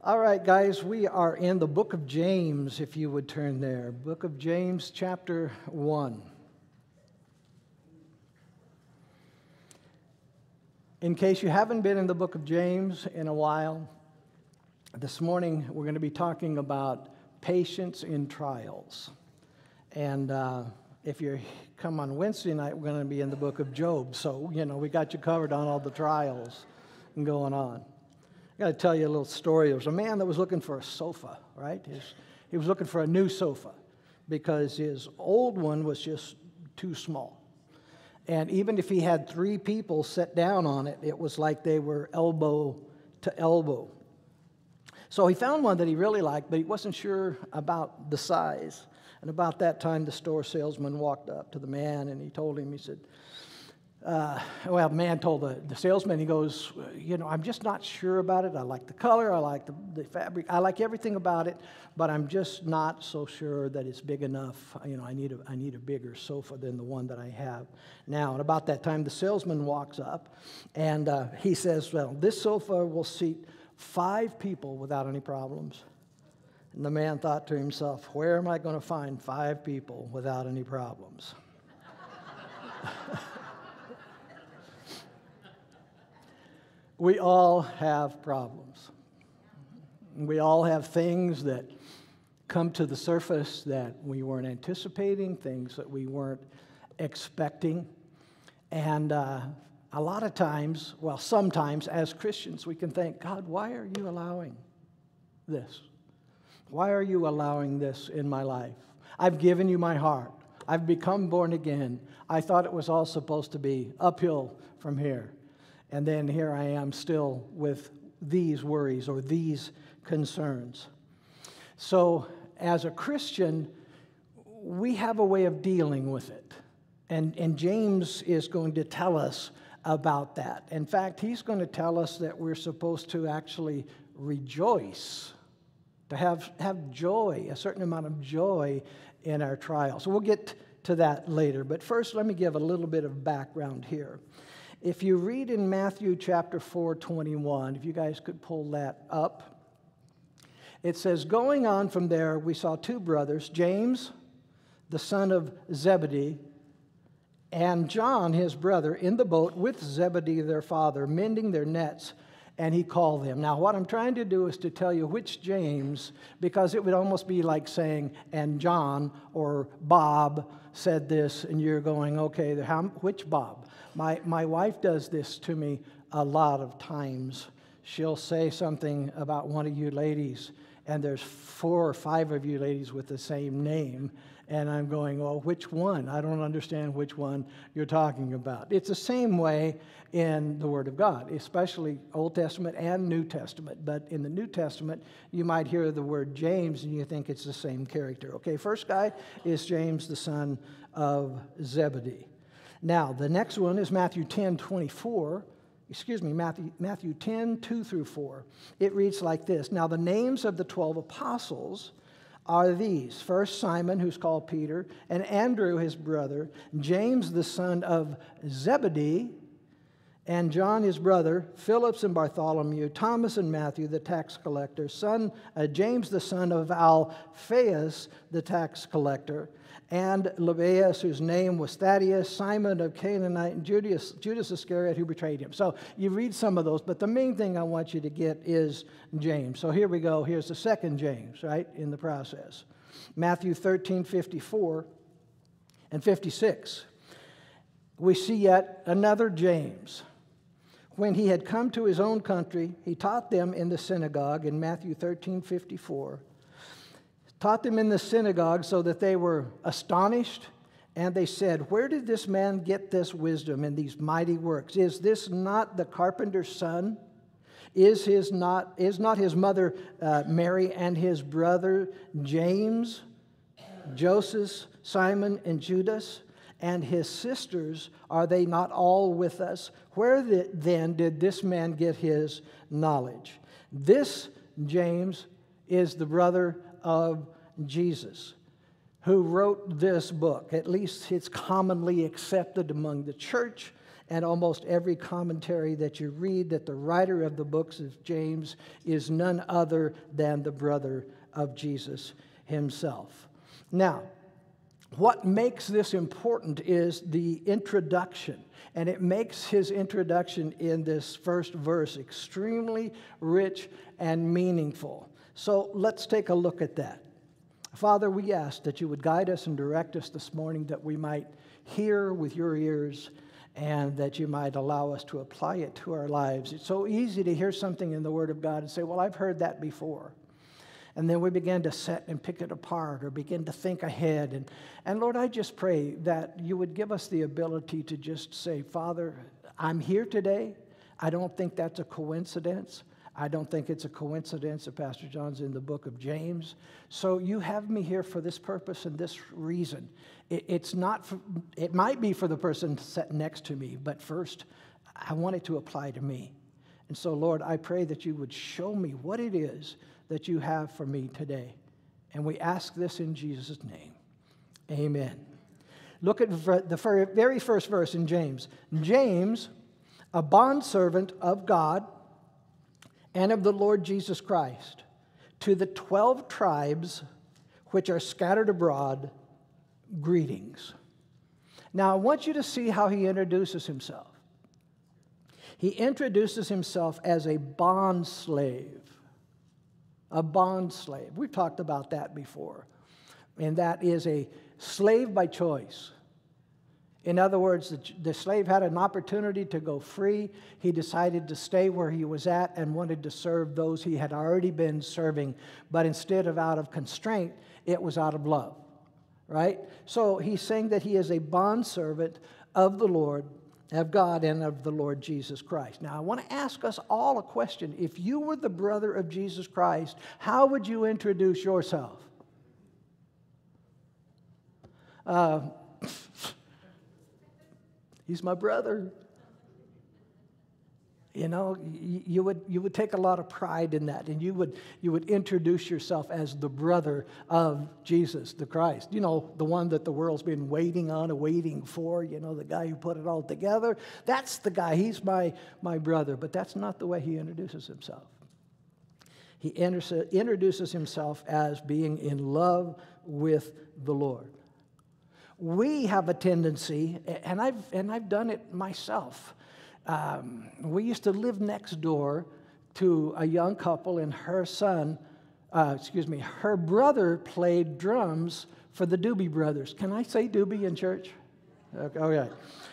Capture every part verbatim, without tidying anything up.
All right, guys, we are in the book of James, if you would turn there. Book of James, chapter one. In case you haven't been in the book of James in a while, this morning we're going to be talking about patience in trials. And uh, if you come on Wednesday night, we're going to be in the book of Job. So, you know, we got you covered on all the trials going on. I got to tell you a little story. There was a man that was looking for a sofa, right? His, he was looking for a new sofa because his old one was just too small. And even if he had three people sit down on it, it was like they were elbow to elbow. So he found one that he really liked, but he wasn't sure about the size. And about that time, the store salesman walked up to the man and he told him, he said, Uh, well, the man told the, the salesman, he goes, you know, I'm just not sure about it. I like the color, I like the, the fabric, I like everything about it, but I'm just not so sure that it's big enough. You know, I need a, I need a bigger sofa than the one that I have now. And about that time, the salesman walks up, and uh, he says, well, this sofa will seat five people without any problems. And the man thought to himself, where am I going to find five people without any problems? We all have problems. We all have things that come to the surface that we weren't anticipating, things that we weren't expecting. And uh, a lot of times, well, sometimes as Christians, we can think, God, why are you allowing this? Why are you allowing this in my life? I've given you my heart. I've become born again. I thought it was all supposed to be uphill from here. And then here I am still with these worries or these concerns. So as a Christian, we have a way of dealing with it. And, and James is going to tell us about that. In fact, he's going to tell us that we're supposed to actually rejoice, to have, have joy, a certain amount of joy in our trials. So we'll get to that later. But first, let me give a little bit of background here. If you read in Matthew chapter four, twenty-one, if you guys could pull that up, it says, going on from there, we saw two brothers, James, the son of Zebedee, and John, his brother, in the boat with Zebedee, their father, mending their nets, and he called them. Now, what I'm trying to do is to tell you which James, because it would almost be like saying, and John or Bob said this, and you're going, okay, how, which Bob? My, my wife does this to me a lot of times. She'll say something about one of you ladies, and there's four or five of you ladies with the same name, and I'm going, well, which one? I don't understand which one you're talking about. It's the same way in the Word of God, especially Old Testament and New Testament. But in the New Testament, you might hear the word James, and you think it's the same character. Okay, first guy is James, the son of Zebedee. Now, the next one is Matthew ten, twenty-four. Excuse me, Matthew, Matthew ten, two through four. It reads like this. Now, the names of the twelve apostles are these. First, Simon, who's called Peter, and Andrew, his brother, James, the son of Zebedee, and John, his brother, Philip and Bartholomew, Thomas and Matthew, the tax collector, son, uh, James, the son of Alphaeus, the tax collector, and Lebbaeus, whose name was Thaddeus, Simon of Canaanite, and Judas, Judas Iscariot, who betrayed him. So you read some of those, but the main thing I want you to get is James. So here we go. Here's the second James, right, in the process. Matthew thirteen, fifty-four and fifty-six. We see yet another James. When he had come to his own country, he taught them in the synagogue in Matthew thirteen, fifty-four. Taught them in the synagogue so that they were astonished, and they said, where did this man get this wisdom and these mighty works? Is this not the carpenter's son? Is, his not, is not his mother uh, Mary and his brother James, Joseph, Simon, and Judas? And his sisters, are they not all with us? Where the, then did this man get his knowledge? This James is the brother of Jesus, who wrote this book. At least it's commonly accepted among the church and almost every commentary that you read that the writer of the books of James is none other than the brother of Jesus himself. Now, what makes this important is the introduction, and it makes his introduction in this first verse extremely rich and meaningful. So let's take a look at that. Father, we ask that you would guide us and direct us this morning, that we might hear with your ears, and that you might allow us to apply it to our lives. It's so easy to hear something in the Word of God and say, well, I've heard that before. And then we begin to set and pick it apart or begin to think ahead. And, and Lord, I just pray that you would give us the ability to just say, Father, I'm here today. I don't think that's a coincidence. I don't think it's a coincidence that Pastor John's in the book of James. So you have me here for this purpose and this reason. It, it's not, for, it might be for the person sitting next to me, but first, I want it to apply to me. And so, Lord, I pray that you would show me what it is that you have for me today. And we ask this in Jesus' name. Amen. Look at the very first verse in James. James, a bondservant of God and of the Lord Jesus Christ, to the twelve tribes which are scattered abroad, greetings. Now, I want you to see how he introduces himself. He introduces himself as a bondslave. A bondslave. We've talked about that before. And that is a slave by choice. In other words, the, the slave had an opportunity to go free. He decided to stay where he was at and wanted to serve those he had already been serving. But instead of out of constraint, it was out of love. Right? So he's saying that he is a bondservant of the Lord, of God, and of the Lord Jesus Christ. Now, I want to ask us all a question. If you were the brother of Jesus Christ, how would you introduce yourself? Uh, he's my brother. You know, you would, you would take a lot of pride in that, and you would, you would introduce yourself as the brother of Jesus the Christ. You know, the one that the world's been waiting on and waiting for, you know, the guy who put it all together. That's the guy. He's my, my brother. But that's not the way he introduces himself. He introduces himself as being in love with the Lord. We have a tendency, and I've, and I've done it myself. Um, we used to live next door to a young couple, and her son, uh, excuse me, her brother played drums for the Doobie Brothers. Can I say Doobie in church? Okay. okay.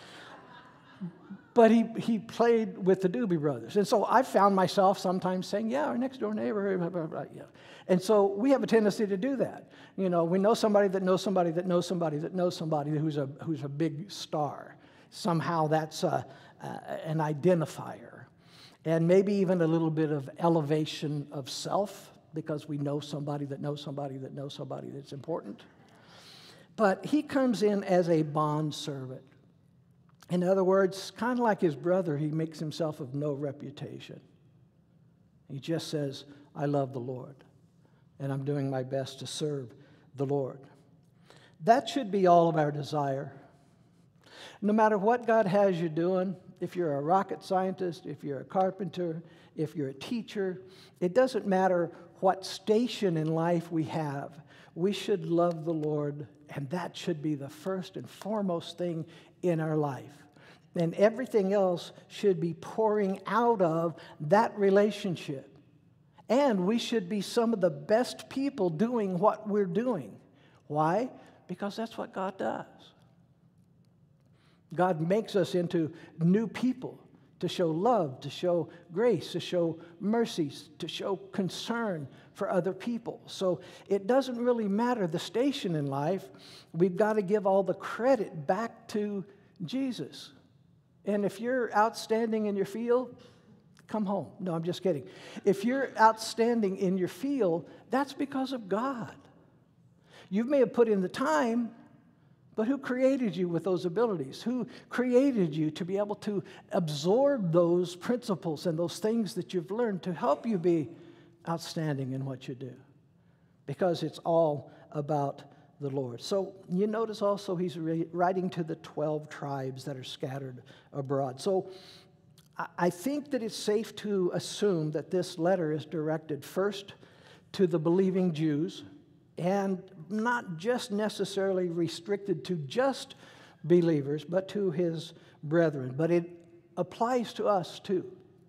But he, he played with the Doobie Brothers. And so I found myself sometimes saying, yeah, our next door neighbor, blah, blah, blah, yeah. And so we have a tendency to do that. You know, we know somebody that knows somebody that knows somebody that knows somebody who's a, who's a big star. Somehow that's a, uh, an identifier. And maybe even a little bit of elevation of self, because we know somebody that knows somebody that knows somebody that's important. But he comes in as a bondservant. In other words, kind of like his brother, he makes himself of no reputation. He just says, I love the Lord, and I'm doing my best to serve the Lord. That should be all of our desire. No matter what God has you doing, if you're a rocket scientist, if you're a carpenter, if you're a teacher, it doesn't matter what station in life we have. We should love the Lord, and that should be the first and foremost thing in our life. And everything else should be pouring out of that relationship. And we should be some of the best people doing what we're doing. Why? Because that's what God does. God makes us into new people to show love, to show grace, to show mercy, to show concern for other people. So it doesn't really matter the station in life. We've got to give all the credit back to Jesus. And if you're outstanding in your field, come home. No, I'm just kidding. If you're outstanding in your field, that's because of God. You may have put in the time, but who created you with those abilities? Who created you to be able to absorb those principles and those things that you've learned to help you be outstanding in what you do? Because it's all about the Lord. So you notice also he's writing to the twelve tribes that are scattered abroad. So I think that it's safe to assume that this letter is directed first to the believing Jews and not just necessarily restricted to just believers, but to his brethren. But it applies to us too.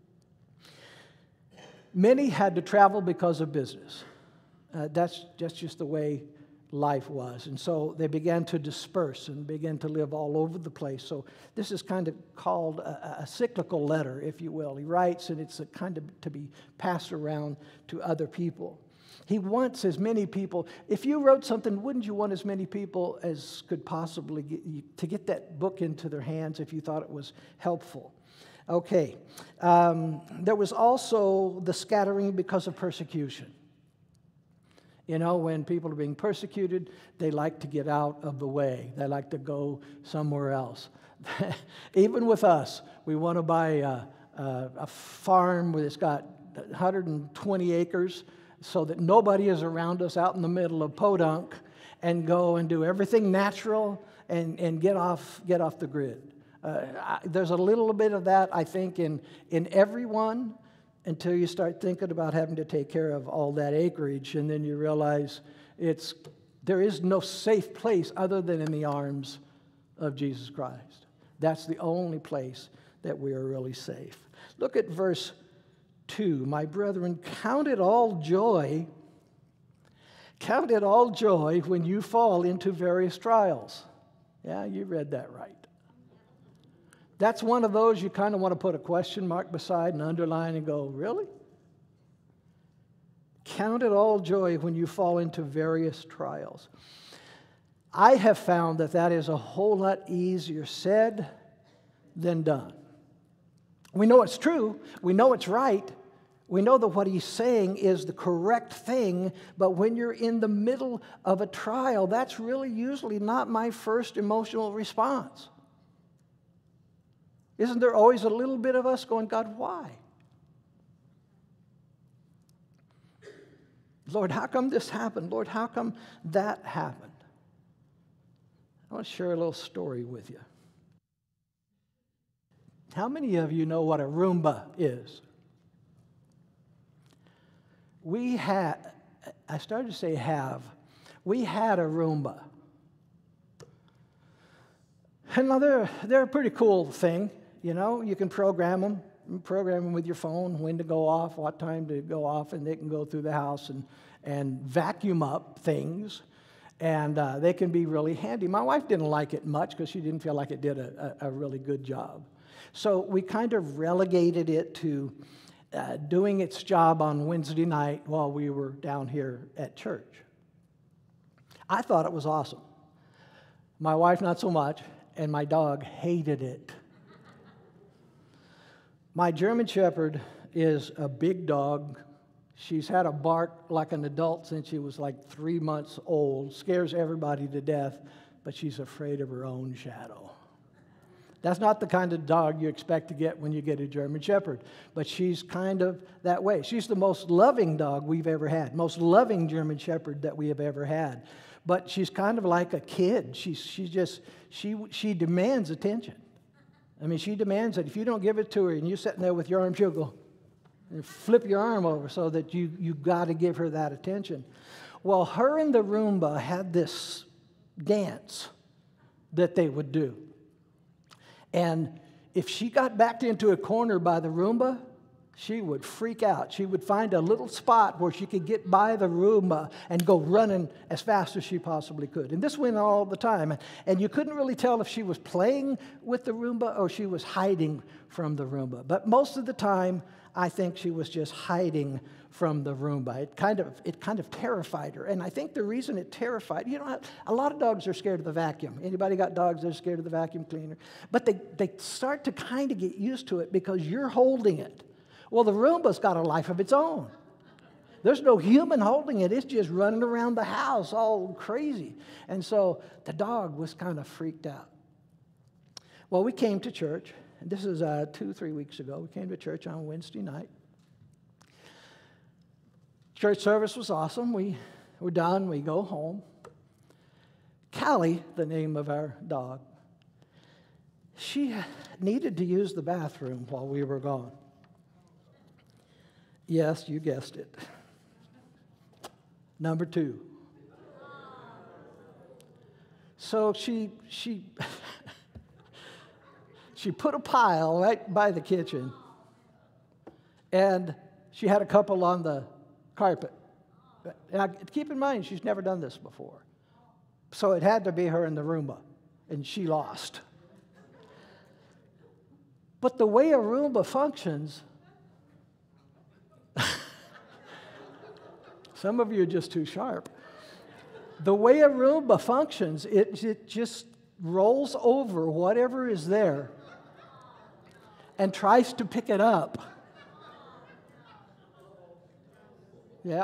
Many had to travel because of business. Uh, that's, that's just the way life was. And so they began to disperse and began to live all over the place. So this is kind of called a, a cyclical letter, if you will. He writes, and it's a kind of to be passed around to other people. He wants as many people. If you wrote something, wouldn't you want as many people as could possibly get you, to get that book into their hands if you thought it was helpful? Okay. Um, there was also the scattering because of persecution. You know, when people are being persecuted, they like to get out of the way. They like to go somewhere else. Even with us, we want to buy a, a, a farm that's got one hundred twenty acres so that nobody is around us out in the middle of podunk, and go and do everything natural and, and get off, get off the grid. Uh, I, there's a little bit of that, I think, in, in everyone, until you start thinking about having to take care of all that acreage, and then you realize it's there is no safe place other than in the arms of Jesus Christ. That's the only place that we are really safe. Look at verse two. My brethren, count it all joy, count it all joy when you fall into various trials. Yeah, you read that right. That's one of those you kind of want to put a question mark beside and underline and go, really? Count it all joy when you fall into various trials. I have found that that is a whole lot easier said than done. We know it's true. We know it's right. We know that what he's saying is the correct thing, but when you're in the middle of a trial, that's really usually not my first emotional response. Isn't there always a little bit of us going, God, why? Lord, how come this happened? Lord, how come that happened? I want to share a little story with you. How many of you know what a Roomba is? We had, I started to say have, we had a Roomba. And now they're, they're a pretty cool thing. You know, you can program them, program them with your phone, when to go off, what time to go off, and they can go through the house and, and vacuum up things, and uh, they can be really handy. My wife didn't like it much because she didn't feel like it did a, a, a really good job. So we kind of relegated it to uh, doing its job on Wednesday night while we were down here at church. I thought it was awesome. My wife, not so much, and my dog hated it. My German Shepherd is a big dog. She's had a bark like an adult since she was like three months old. Scares everybody to death, but she's afraid of her own shadow. That's not the kind of dog you expect to get when you get a German Shepherd, but she's kind of that way. She's the most loving dog we've ever had, most loving German Shepherd that we have ever had. But she's kind of like a kid. She's, she just, she, she demands attention. I mean, she demands it. If you don't give it to her and you're sitting there with your arm, she'll go and flip your arm over so that you, you've got to give her that attention. Well, her and the Roomba had this dance that they would do. And if she got backed into a corner by the Roomba, she would freak out. She would find a little spot where she could get by the Roomba and go running as fast as she possibly could. And this went on all the time. And you couldn't really tell if she was playing with the Roomba or she was hiding from the Roomba. But most of the time, I think she was just hiding from the Roomba. It kind of, it kind of terrified her. And I think the reason it terrified, you know, a lot of dogs are scared of the vacuum. Anybody got dogs that are scared of the vacuum cleaner? But they, they start to kind of get used to it because you're holding it. Well, the Roomba's got a life of its own. There's no human holding it. It's just running around the house all crazy. And so the dog was kind of freaked out. Well, we came to church. And this is uh, two, three weeks ago. We came to church on Wednesday night. Church service was awesome. We were done. We go home. Callie, the name of our dog, she needed to use the bathroom while we were gone. Yes, you guessed it. Number two. So she she she put a pile right by the kitchen, and she had a couple on the carpet. Now, keep in mind, she's never done this before. So it had to be her in the Roomba, and she lost. But the way a Roomba functions, some of you are just too sharp. The way a Roomba functions, it, it just rolls over whatever is there and tries to pick it up. Yeah.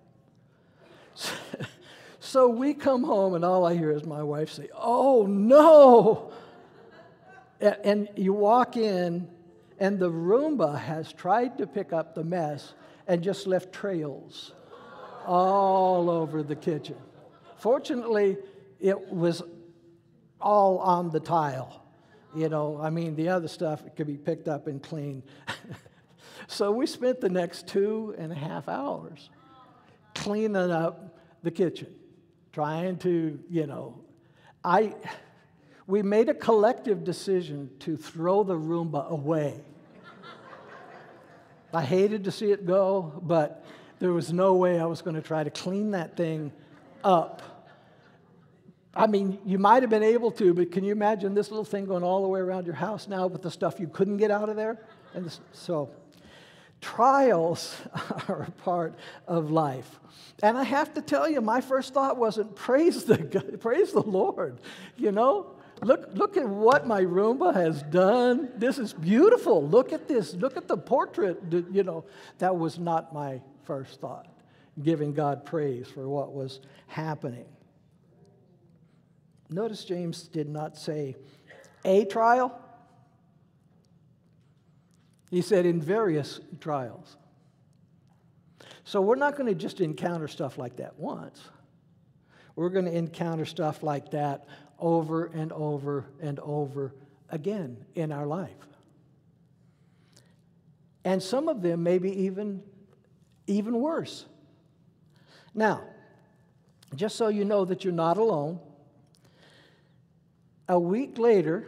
So we come home, and all I hear is my wife say, "Oh, no!" And you walk in, and the Roomba has tried to pick up the mess and just left trails all over the kitchen. Fortunately, it was all on the tile. You know, I mean, the other stuff could be picked up and cleaned. So we spent the next two and a half hours cleaning up the kitchen, trying to, you know, I, we made a collective decision to throw the Roomba away. I hated to see it go, but there was no way I was going to try to clean that thing up. I mean, you might have been able to, but can you imagine this little thing going all the way around your house now with the stuff you couldn't get out of there? And this, so, trials are a part of life. And I have to tell you, my first thought wasn't, praise the, praise the Lord, you know? Look, look at what my Roomba has done. This is beautiful. Look at this. Look at the portrait. You know, that was not my first thought, giving God praise for what was happening. Notice James did not say a trial. He said in various trials. So we're not going to just encounter stuff like that once. We're going to encounter stuff like that over and over and over again in our life. And some of them may be even, even worse. Now, just so you know that you're not alone, a week later,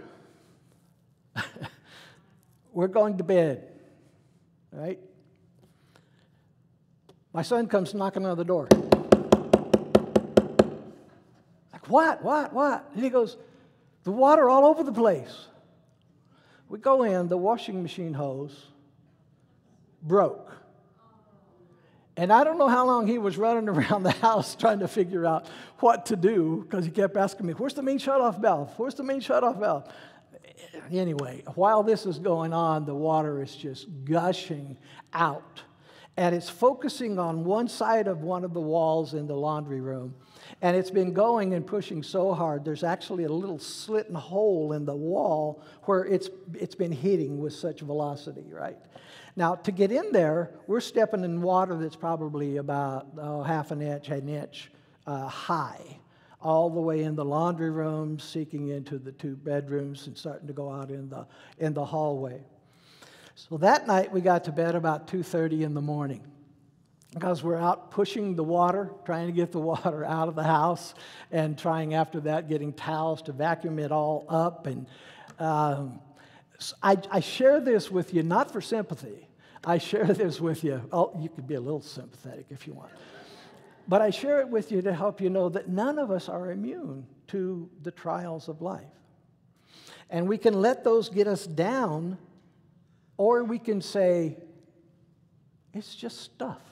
we're going to bed, right? My son comes knocking on the door. Like, what, what, what? And he goes, the water all over the place. We go in, the washing machine hose broke. And I don't know how long he was running around the house trying to figure out what to do, because he kept asking me, where's the main shutoff valve? Where's the main shutoff valve? Anyway, while this is going on, the water is just gushing out. And it's focusing on one side of one of the walls in the laundry room. And it's been going and pushing so hard, there's actually a little slit and hole in the wall where it's, it's been hitting with such velocity, right? Now, to get in there, we're stepping in water that's probably about oh, half an inch, an inch uh, high, all the way in the laundry room, seeking into the two bedrooms and starting to go out in the, in the hallway. So that night, we got to bed about two thirty in the morning because we're out pushing the water, trying to get the water out of the house, and trying after that, getting towels to vacuum it all up. And um, I, I share this with you, not for sympathy. I share this with you. Oh, you could be a little sympathetic if you want. But I share it with you to help you know that none of us are immune to the trials of life. And we can let those get us down, or we can say, it's just stuff.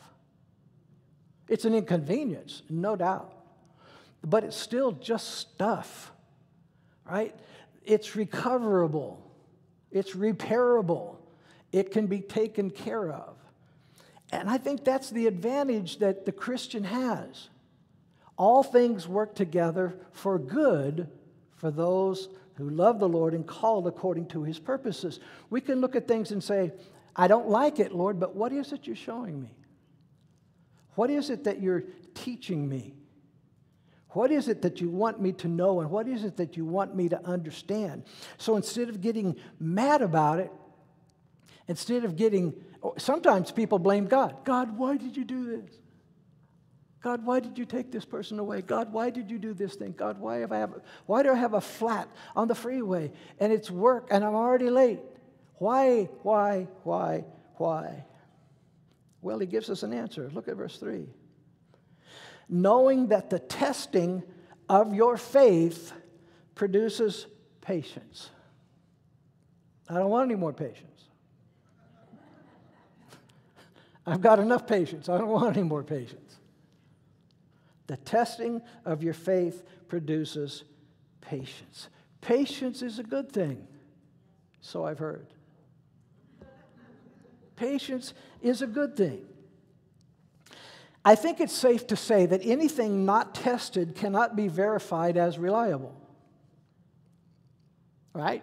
It's an inconvenience, no doubt. But it's still just stuff, right? It's recoverable. It's repairable. It can be taken care of. And I think that's the advantage that the Christian has. All things work together for good for those who love the Lord and called according to his purposes. We can look at things and say, I don't like it, Lord, but what is it you're showing me? What is it that you're teaching me? What is it that you want me to know, and what is it that you want me to understand? So instead of getting mad about it, instead of getting, sometimes people blame God. God, why did you do this? God, why did you take this person away? God, why did you do this thing? God, why have I have, why do I have a flat on the freeway and it's work and I'm already late? Why, why, why, why? Well, he gives us an answer. Look at verse three. Knowing that the testing of your faith produces patience. I don't want any more patience. I've got enough patience. I don't want any more patience. The testing of your faith produces patience. Patience is a good thing, so I've heard. Patience is a good thing. I think it's safe to say that anything not tested cannot be verified as reliable. Right?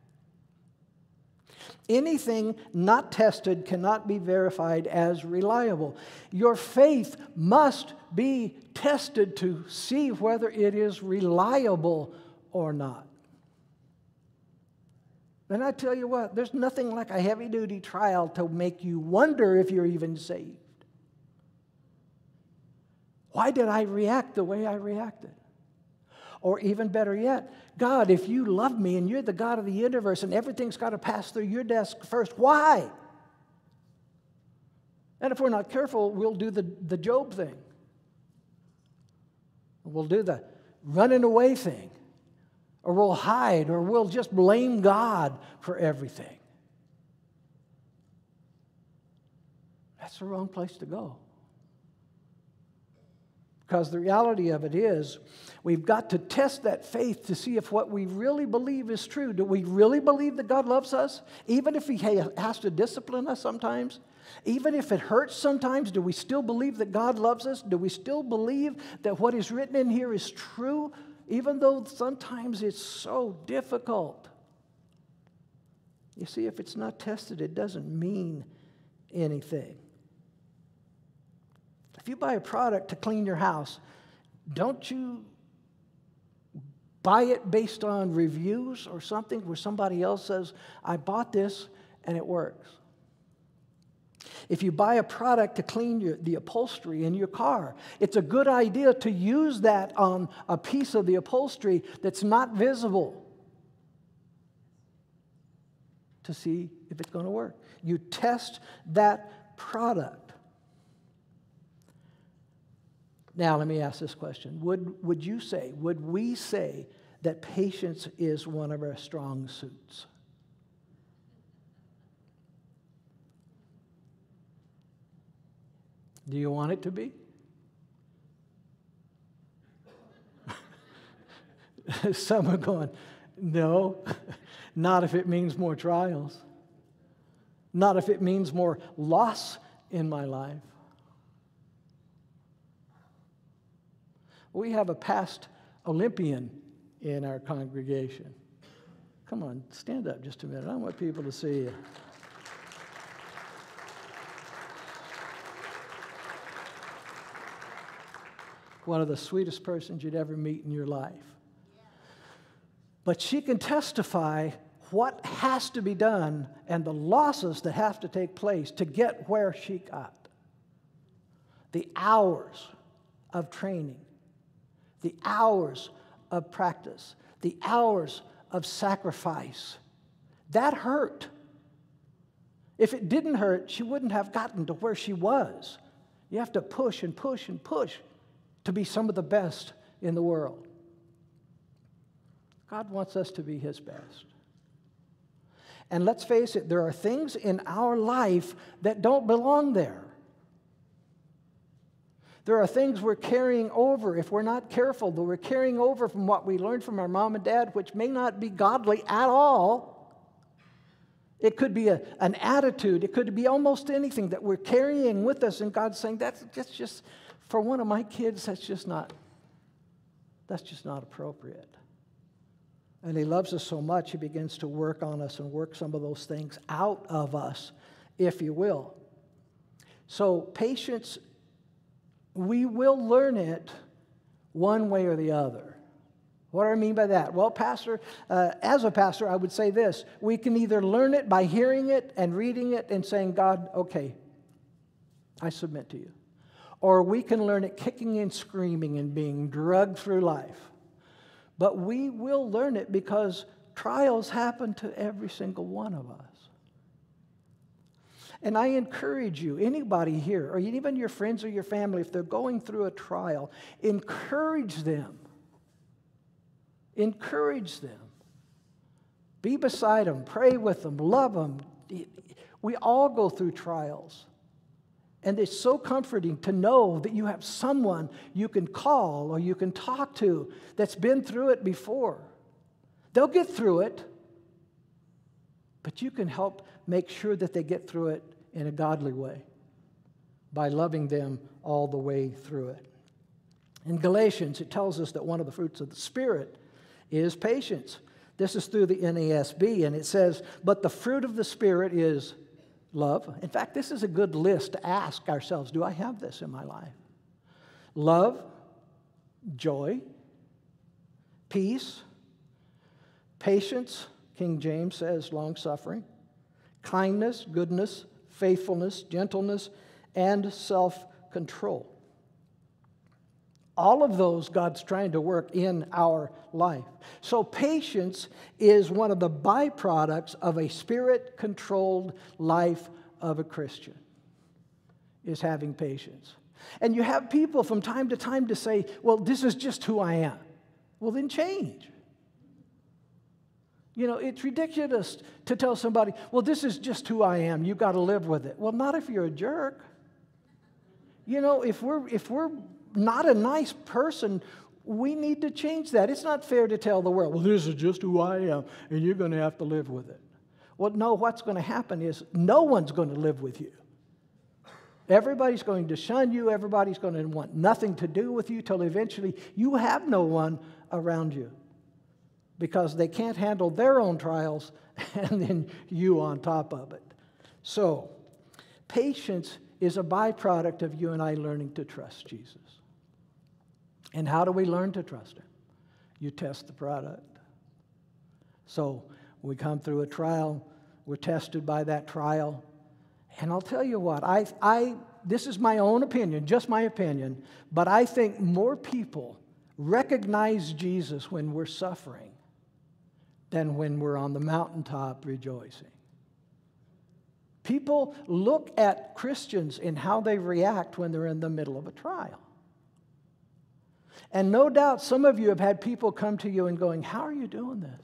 Anything not tested cannot be verified as reliable. Your faith must be tested to see whether it is reliable or not. And I tell you what, there's nothing like a heavy-duty trial to make you wonder if you're even saved. Why did I react the way I reacted? Or even better yet, God, if you love me and you're the God of the universe and everything's got to pass through your desk first, why? And if we're not careful, we'll do the, the Job thing. We'll do the running away thing. Or we'll hide, or we'll just blame God for everything. That's the wrong place to go. Because the reality of it is, we've got to test that faith to see if what we really believe is true. Do we really believe that God loves us? Even if He has to discipline us sometimes? Even if it hurts sometimes, do we still believe that God loves us? Do we still believe that what is written in here is true? Even though sometimes it's so difficult. You see, if it's not tested, it doesn't mean anything. If you buy a product to clean your house, don't you buy it based on reviews or something where somebody else says, I bought this and it works? If you buy a product to clean your, the upholstery in your car, it's a good idea to use that on a piece of the upholstery that's not visible to see if it's going to work. You test that product. Now, let me ask this question. Would, would you say, would we say that patience is one of our strong suits? Do you want it to be? Some are going, no, not if it means more trials. Not if it means more loss in my life. We have a past Olympian in our congregation. Come on, stand up just a minute. I want people to see you. One of the sweetest persons you'd ever meet in your life. But she can testify what has to be done and the losses that have to take place to get where she got. The hours of training, the hours of practice, the hours of sacrifice. That hurt. If it didn't hurt, she wouldn't have gotten to where she was. You have to push and push and push to be some of the best in the world. God wants us to be His best. And let's face it, there are things in our life that don't belong there. There are things we're carrying over, if we're not careful, that we're carrying over from what we learned from our mom and dad, which may not be godly at all. It could be a, an attitude. It could be almost anything that we're carrying with us, and God's saying, that's, that's just... For one of my kids, that's just not, that's just not appropriate. And He loves us so much, He begins to work on us and work some of those things out of us, if you will. So patience, we will learn it one way or the other. What do I mean by that? Well, pastor, uh, as a pastor, I would say this. We can either learn it by hearing it and reading it and saying, God, okay, I submit to you. Or we can learn it kicking and screaming and being drugged through life. But we will learn it because trials happen to every single one of us. And I encourage you, anybody here, or even your friends or your family, if they're going through a trial, encourage them. Encourage them. Be beside them. Pray with them. Love them. We all go through trials. And it's so comforting to know that you have someone you can call or you can talk to that's been through it before. They'll get through it, but you can help make sure that they get through it in a godly way by loving them all the way through it. In Galatians, it tells us that one of the fruits of the Spirit is patience. This is through the N A S B, and it says, but the fruit of the Spirit is love. In fact, this is a good list to ask ourselves, do I have this in my life? Love, joy, peace, patience, King James says long-suffering, kindness, goodness, faithfulness, gentleness, and self-control. All of those God's trying to work in our life. So patience is one of the byproducts of a spirit-controlled life of a Christian, is having patience. And you have people from time to time to say, well, this is just who I am. Well, then change. You know, it's ridiculous to tell somebody, well, this is just who I am. You've got to live with it. Well, not if you're a jerk. You know, if we're if we're not a nice person, we need to change that. It's not fair to tell the world, well, this is just who I am, and you're going to have to live with it. Well, no, what's going to happen is no one's going to live with you. Everybody's going to shun you. Everybody's going to want nothing to do with you till eventually you have no one around you because they can't handle their own trials and then you on top of it. So, patience is a byproduct of you and I learning to trust Jesus. And how do we learn to trust Him? You test the product. So we come through a trial, we're tested by that trial. And I'll tell you what, I, I, this is my own opinion, just my opinion, but I think more people recognize Jesus when we're suffering than when we're on the mountaintop rejoicing. People look at Christians in how they react when they're in the middle of a trial. And no doubt some of you have had people come to you and going, how are you doing this?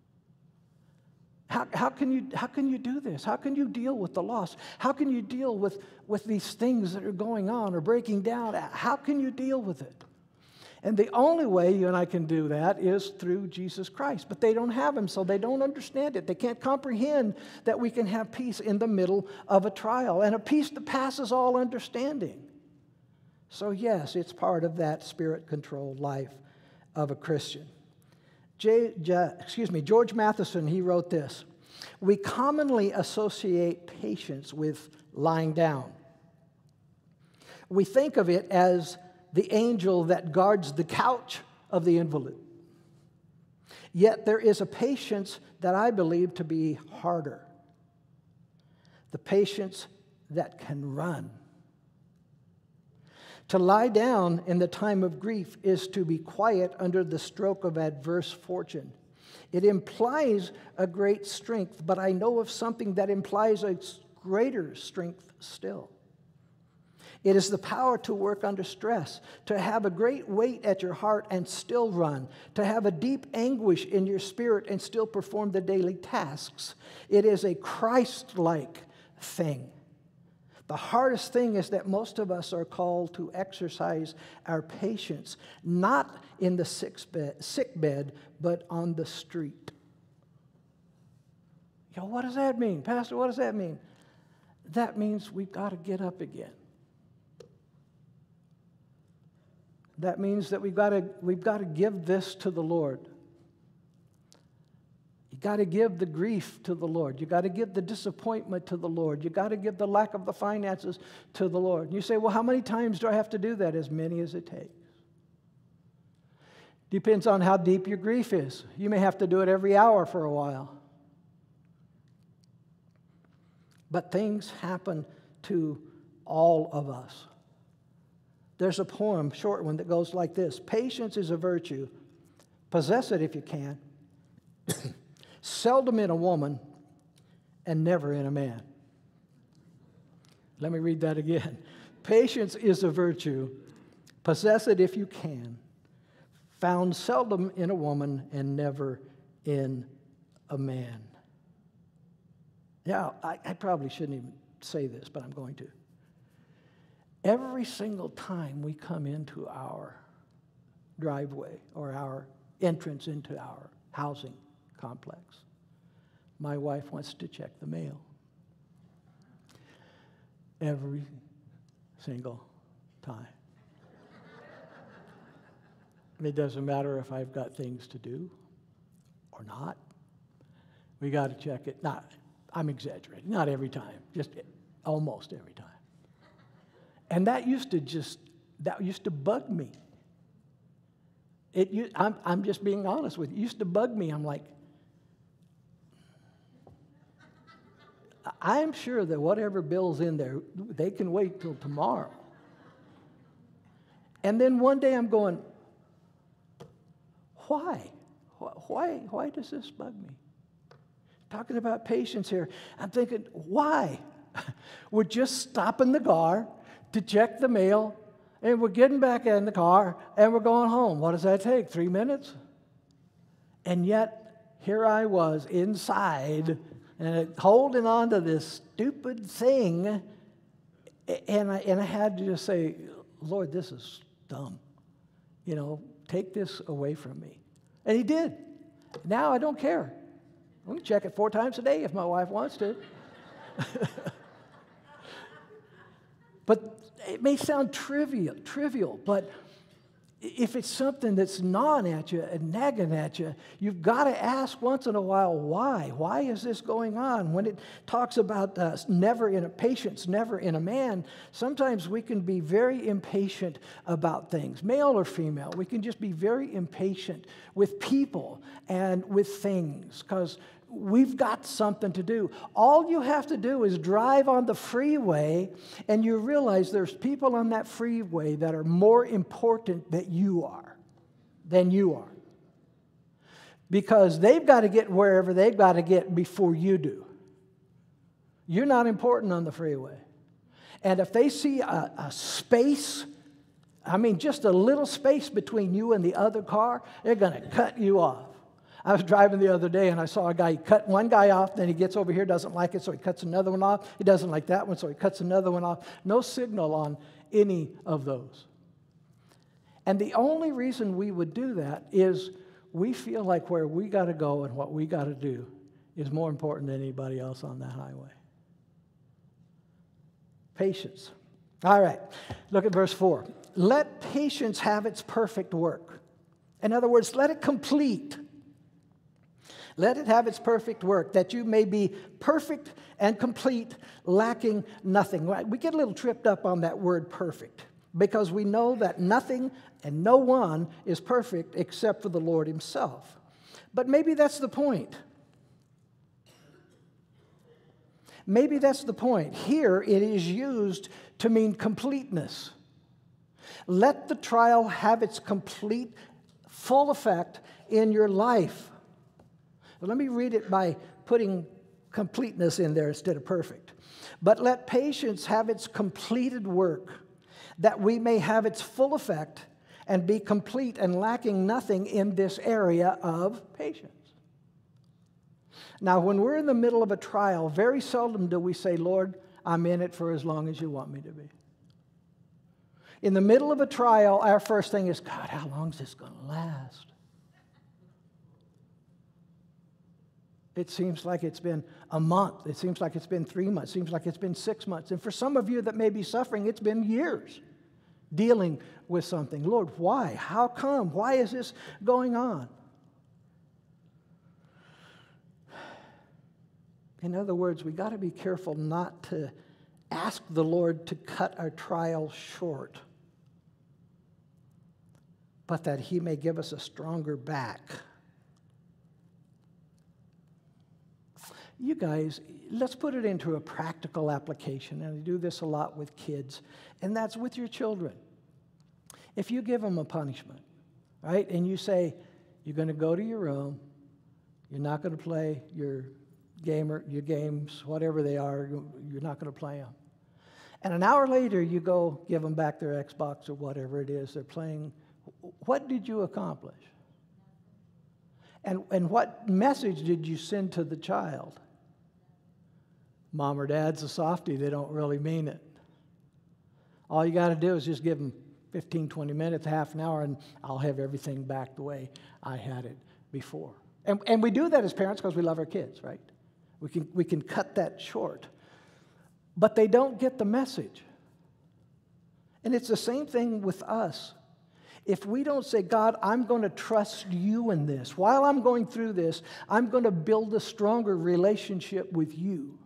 How, how, can you, how can you do this? How can you deal with the loss? How can you deal with, with these things that are going on or breaking down? How can you deal with it? And the only way you and I can do that is through Jesus Christ. But they don't have Him, so they don't understand it. They can't comprehend that we can have peace in the middle of a trial, and a peace that passes all understanding. So yes, it's part of that spirit-controlled life of a Christian. J, J, excuse me, George Matheson, he wrote this: we commonly associate patience with lying down. We think of it as the angel that guards the couch of the invalid. Yet there is a patience that I believe to be harder. The patience that can run. To lie down in the time of grief is to be quiet under the stroke of adverse fortune. It implies a great strength, but I know of something that implies a greater strength still. It is the power to work under stress, to have a great weight at your heart and still run, to have a deep anguish in your spirit and still perform the daily tasks. It is a Christ-like thing. The hardest thing is that most of us are called to exercise our patience, not in the sick bed, sick bed, but on the street. Yo, what does that mean? Pastor, what does that mean? That means we've got to get up again. That means that we've got to, we've got to give this to the Lord. You got to give the grief to the Lord. You got to give the disappointment to the Lord. You got to give the lack of the finances to the Lord. And you say, well, how many times do I have to do that? As many as it takes. Depends on how deep your grief is. You may have to do it every hour for a while. But things happen to all of us. There's a poem, short one, that goes like this. Patience is a virtue. Possess it if you can. Seldom in a woman and never in a man. Let me read that again. Patience is a virtue. Possess it if you can. Found seldom in a woman and never in a man. Yeah, I, I probably shouldn't even say this, but I'm going to. Every single time we come into our driveway or our entrance into our housing complex, my wife wants to check the mail. Every single time. It doesn't matter if I've got things to do or not. We got to check it. Not, I'm exaggerating. Not every time, just almost every time. And that used to just, that used to bug me. It, I'm, I'm just being honest with you. It used to bug me. I'm like, I'm sure that whatever bill's in there, they can wait till tomorrow. And then one day I'm going, why? Why, why does this bug me? Talking about patience here, I'm thinking, why? We're just stopping the car to check the mail, and we're getting back in the car, and we're going home. What does that take? Three minutes? And yet, here I was inside, and holding on to this stupid thing, and I, and I had to just say, Lord, this is dumb. You know, take this away from me. And he did. Now I don't care. I can check it four times a day if my wife wants to. But it may sound trivial, trivial, but if it's something that's gnawing at you and nagging at you, you've got to ask once in a while, why? Why is this going on? When it talks about uh, never in a patience, never in a man, sometimes we can be very impatient about things, male or female. We can just be very impatient with people and with things because we've got something to do. All you have to do is drive on the freeway and you realize there's people on that freeway that are more important than you are, than you are. Because they've got to get wherever they've got to get before you do. You're not important on the freeway. And if they see a, a space, I mean just a little space between you and the other car, they're going to cut you off. I was driving the other day and I saw a guy, he cut one guy off, then he gets over here, doesn't like it, so he cuts another one off. He doesn't like that one, so he cuts another one off. No signal on any of those. And the only reason we would do that is we feel like where we got to go and what we got to do is more important than anybody else on that highway. Patience. All right, look at verse four. Let patience have its perfect work. In other words, let it complete. Let it have its perfect work, that you may be perfect and complete, lacking nothing. We get a little tripped up on that word perfect because we know that nothing and no one is perfect except for the Lord himself. But maybe that's the point. Maybe that's the point. Here it is used to mean completeness. Let the trial have its complete, full effect in your life. Let me read it by putting completeness in there instead of perfect. But let patience have its completed work, that we may have its full effect and be complete and lacking nothing in this area of patience. Now, when we're in the middle of a trial, very seldom do we say, Lord, I'm in it for as long as you want me to be. In the middle of a trial, our first thing is, God, how long is this going to last? It seems like it's been a month. It seems like it's been three months. It seems like it's been six months. And for some of you that may be suffering, it's been years dealing with something. Lord, why? How come? Why is this going on? In other words, we got to be careful not to ask the Lord to cut our trial short. but that he may give us a stronger back. You guys, let's put it into a practical application, and I do this a lot with kids, and that's with your children. If you give them a punishment, right, and you say, you're going to go to your room, you're not going to play your gamer, your games, whatever they are, you're not going to play them. And an hour later, you go give them back their Xbox or whatever it is they're playing. What did you accomplish? And, and what message did you send to the child? Mom or dad's a softie, they don't really mean it. All you got to do is just give them fifteen, twenty minutes, half an hour, and I'll have everything back the way I had it before. And, and we do that as parents because we love our kids, right? We can, we can cut that short. But they don't get the message. And it's the same thing with us. If we don't say, God, I'm going to trust you in this. While I'm going through this, I'm going to build a stronger relationship with you.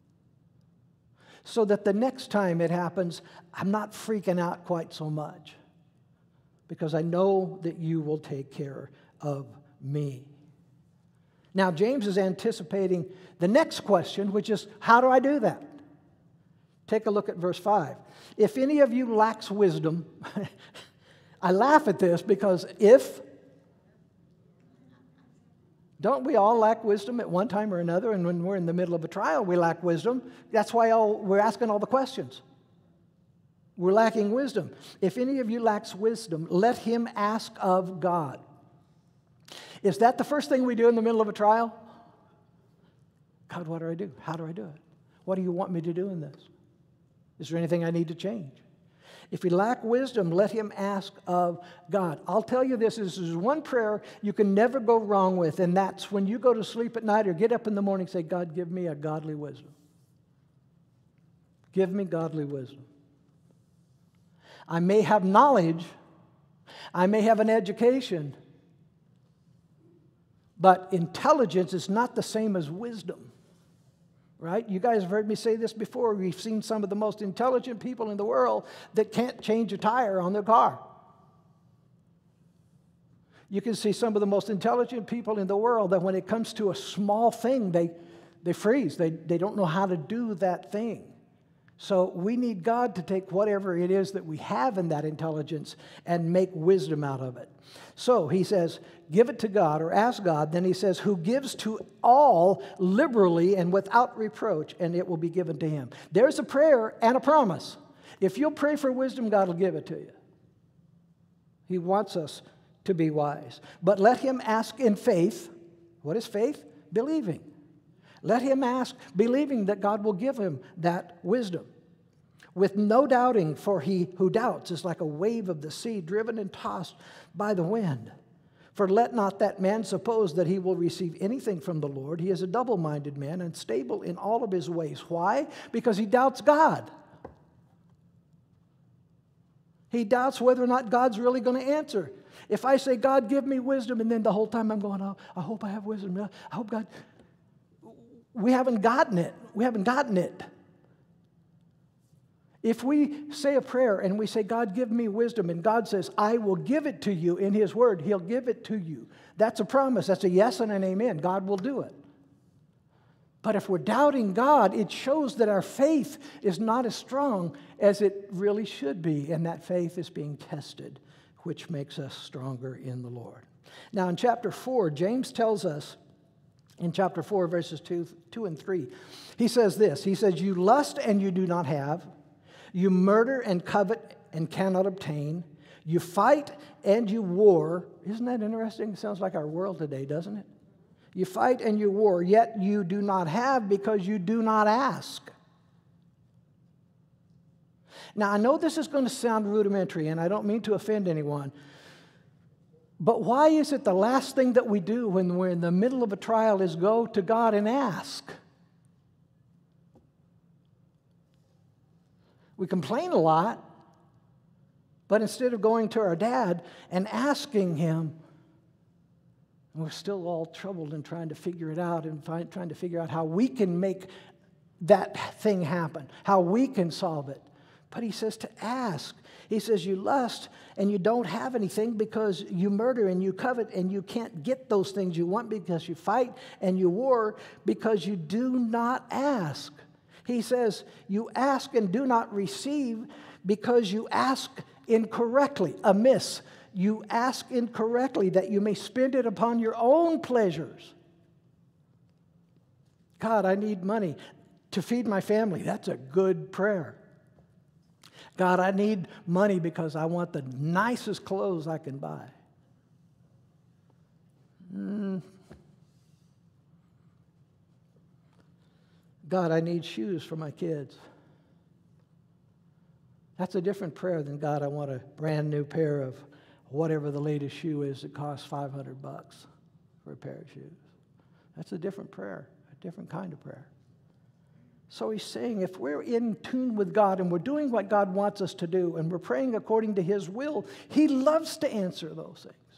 So that the next time it happens, I'm not freaking out quite so much. Because I know that you will take care of me. Now, James is anticipating the next question, which is, how do I do that? Take a look at verse five. If any of you lacks wisdom, I laugh at this because if, don't we all lack wisdom at one time or another? And when we're in the middle of a trial, we lack wisdom. That's why all, we're asking all the questions. We're lacking wisdom. If any of you lacks wisdom, let him ask of God. Is that the first thing we do in the middle of a trial? God, what do I do? How do I do it? What do you want me to do in this? Is there anything I need to change? If you lack wisdom, let him ask of God. I'll tell you this, this is one prayer you can never go wrong with, and that's when you go to sleep at night or get up in the morning, say, God, give me a godly wisdom. Give me godly wisdom. I may have knowledge, I may have an education, but intelligence is not the same as wisdom. Right? You guys have heard me say this before. We've seen some of the most intelligent people in the world that can't change a tire on their car. You can see some of the most intelligent people in the world that when it comes to a small thing, they, they freeze. They, they don't know how to do that thing. So we need God to take whatever it is that we have in that intelligence and make wisdom out of it. So he says, give it to God or ask God. Then he says, who gives to all liberally and without reproach, and it will be given to him. There's a prayer and a promise. If you'll pray for wisdom, God will give it to you. He wants us to be wise. But let him ask in faith. What is faith? Believing. Let him ask, believing that God will give him that wisdom. With no doubting, for he who doubts is like a wave of the sea driven and tossed by the wind. For let not that man suppose that he will receive anything from the Lord. He is a double-minded man, unstable in all of his ways. Why? Because he doubts God. He doubts whether or not God's really going to answer. If I say, God, give me wisdom, and then the whole time I'm going, oh, I hope I have wisdom. I hope God... We haven't gotten it. We haven't gotten it. If we say a prayer and we say, God, give me wisdom, and God says, I will give it to you in his word, he'll give it to you. That's a promise. That's a yes and an amen. God will do it. But if we're doubting God, it shows that our faith is not as strong as it really should be, and that faith is being tested, which makes us stronger in the Lord. Now, in chapter four, James tells us, in chapter four, verses two, two and three, he says this. He says, you lust and you do not have. You murder and covet and cannot obtain. You fight and you war. Isn't that interesting? It sounds like our world today, doesn't it? You fight and you war, yet you do not have because you do not ask. Now, I know this is going to sound rudimentary, and I don't mean to offend anyone, but why is it the last thing that we do when we're in the middle of a trial is go to God and ask? We complain a lot, but instead of going to our dad and asking him, we're still all troubled and trying to figure it out and find, trying to figure out how we can make that thing happen, how we can solve it. But he says to ask. He says you lust and you don't have anything because you murder and you covet and you can't get those things you want because you fight and you war because you do not ask. He says you ask and do not receive because you ask incorrectly, amiss. You ask incorrectly that you may spend it upon your own pleasures. God, I need money to feed my family. That's a good prayer. God, I need money because I want the nicest clothes I can buy. Mm. God, I need shoes for my kids. That's a different prayer than, God, I want a brand new pair of whatever the latest shoe is that costs five hundred bucks for a pair of shoes. That's a different prayer, a different kind of prayer. So he's saying if we're in tune with God and we're doing what God wants us to do and we're praying according to his will, he loves to answer those things.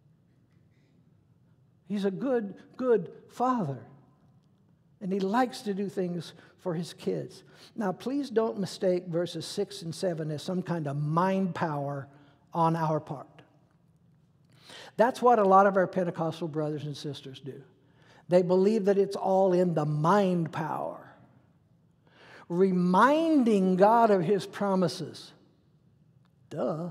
He's a good, good father. And he likes to do things for his kids. Now, please don't mistake verses six and seven as some kind of mind power on our part. That's what a lot of our Pentecostal brothers and sisters do. They believe that it's all in the mind power. Reminding God of his promises. Duh.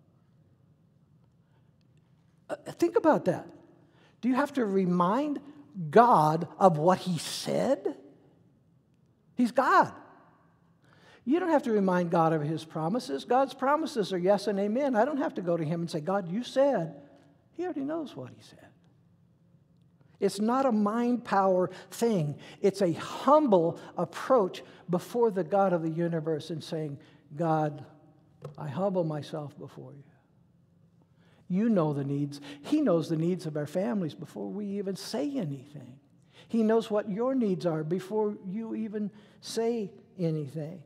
Uh, think about that. Do you have to remind God of what he said? He's God. You don't have to remind God of his promises. God's promises are yes and amen. I don't have to go to him and say, God, you said. He already knows what he said. It's not a mind power thing. It's a humble approach before the God of the universe and saying, God, I humble myself before you. You know the needs. He knows the needs of our families before we even say anything. He knows what your needs are before you even say anything.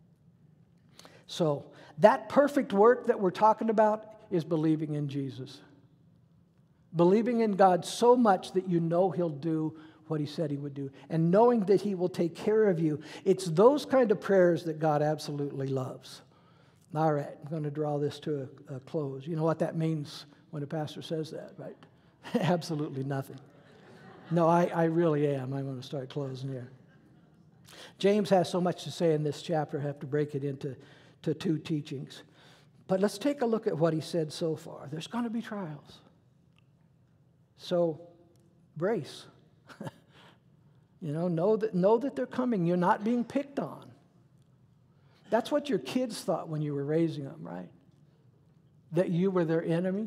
So that perfect work that we're talking about is believing in Jesus. Believing in God so much that you know he'll do what he said he would do. And knowing that he will take care of you. It's those kind of prayers that God absolutely loves. All right, I'm going to draw this to a, a close. You know what that means when a pastor says that, right? Absolutely nothing. No, I, I really am. I'm going to start closing here. James has so much to say in this chapter, I have to break it into to two teachings. But let's take a look at what he said so far. There's going to be trials. So, brace. you know, know that, know that they're coming. You're not being picked on. That's what your kids thought when you were raising them, right? That you were their enemy.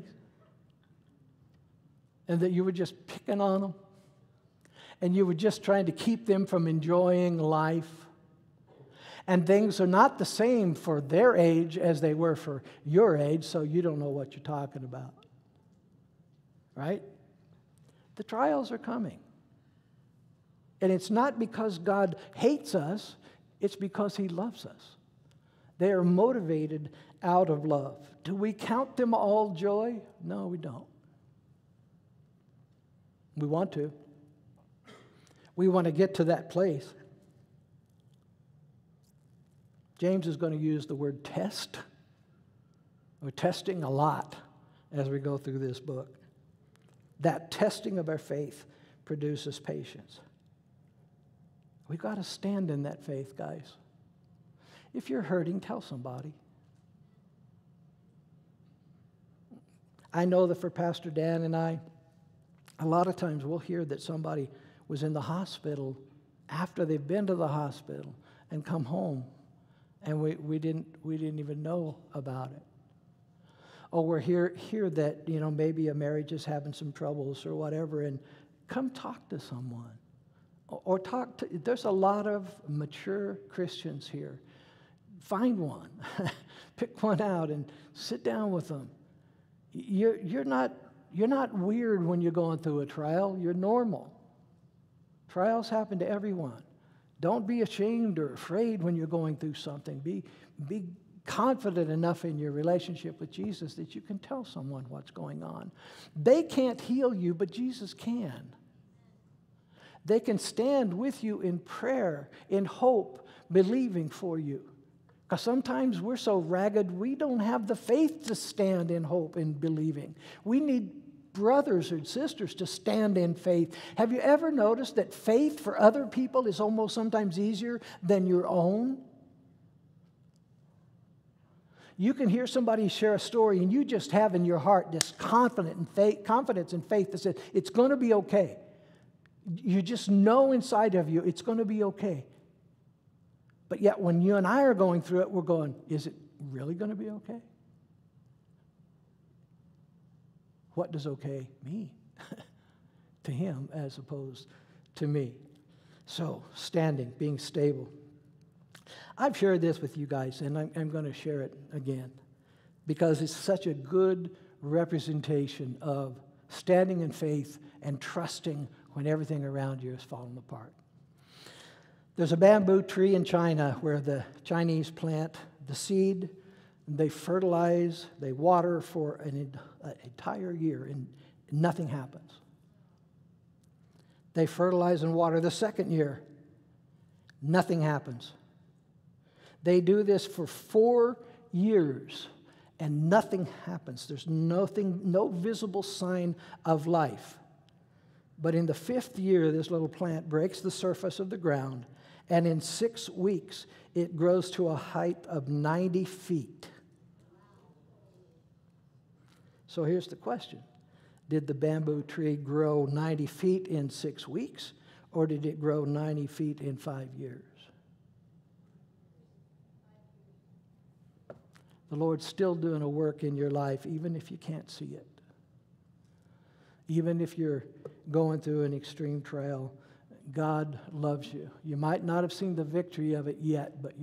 And that you were just picking on them. And you were just trying to keep them from enjoying life. And things are not the same for their age as they were for your age, so you don't know what you're talking about. Right? The trials are coming. And it's not because God hates us, it's because he loves us. They are motivated out of love. Do we count them all joy? No, we don't. We want to. We want to get to that place. James is going to use the word test. We're testing a lot as we go through this book. That testing of our faith produces patience. We've got to stand in that faith, guys. If you're hurting, tell somebody. I know that for Pastor Dan and I, a lot of times we'll hear that somebody was in the hospital after they've been to the hospital and come home, and we, we didn't we didn't even know about it. Or we're here hear that, you know, maybe a marriage is having some troubles or whatever, and come talk to someone. Or, or talk to, there's a lot of mature Christians here. Find one. Pick one out and sit down with them. You're, you're not, you're not weird when you're going through a trial. You're normal. Trials happen to everyone. Don't be ashamed or afraid when you're going through something. Be, be confident enough in your relationship with Jesus that you can tell someone what's going on. They can't heal you, but Jesus can. They can stand with you in prayer, in hope, believing for you. Because sometimes we're so ragged, we don't have the faith to stand in hope and believing. We need brothers and sisters to stand in faith. Have you ever noticed that faith for other people is almost sometimes easier than your own? You can hear somebody share a story and you just have in your heart this confident and faith, confidence and faith that says it's going to be okay. You just know inside of you it's going to be okay. But yet when you and I are going through it, we're going, is it really going to be okay? What does okay mean to him as opposed to me? So, standing, being stable. I've shared this with you guys, and I'm, I'm going to share it again because it's such a good representation of standing in faith and trusting when everything around you is falling apart. There's a bamboo tree in China where the Chinese plant the seed, they fertilize, they water for an entire year, and nothing happens. They fertilize and water the second year. Nothing happens. They do this for four years, and nothing happens. There's nothing, no visible sign of life. But in the fifth year, this little plant breaks the surface of the ground, and in six weeks, it grows to a height of ninety feet. So here's the question. Did the bamboo tree grow ninety feet in six weeks, or did it grow ninety feet in five years? The Lord's still doing a work in your life, even if you can't see it. Even if you're going through an extreme trial, God loves you. You might not have seen the victory of it yet, but